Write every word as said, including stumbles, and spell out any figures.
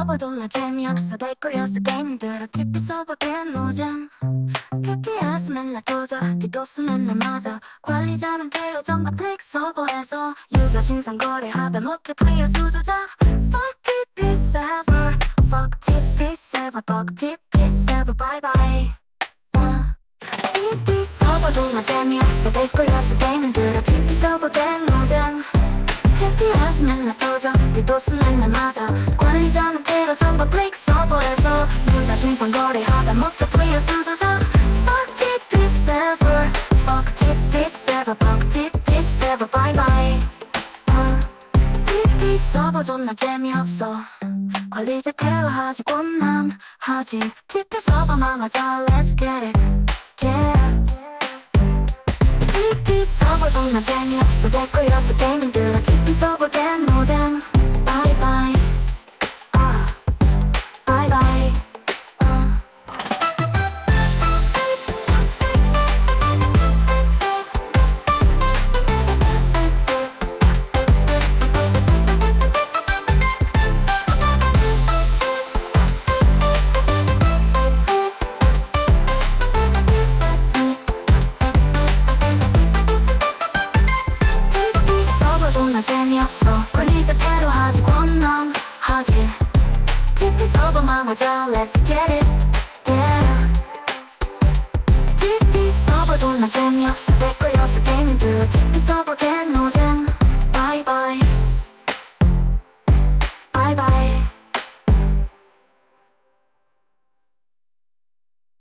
서버 졸라 재미없어 댓글이었어 게임들어 티피 서버 개노잼 티피에스 맨날 터져 디도스 맨날 맞아 관리자는 대여 정가 픽 서버에서 유저 신상 거래하다 못해 플레이어 수조자 Fuck 티피 server Fuck 티피 server Fuck 티피 server bye bye 티피 서버 졸라 재미없어 댓글이었어 게임들어 티피 서버 개노잼 티피에스 맨날 터져 디도스 맨날 맞아 관리자는 테러 전부 블릭 서버에서 유저 신상 거래하다 못해 플레이어 수저자 Fuck 티피 server Fuck 티피 server Fuck 티피 server bye bye uh, 티피 서버 존나 재미없어 관리자 테러하지 권남하지 티피 서버 망하자 Let's get it yeah 티피 서버 존나 재미없어 댓글이었어 게임들어 티피 서버 개노잼 Bye bye 아 Bye bye 아 존나 재미없어 관리자 테러하지 권남하지 티피 서버 망하자 Let's get it yeah 티피 서버 존나 재미없어 댓글이었어 게임들 티피 서버 개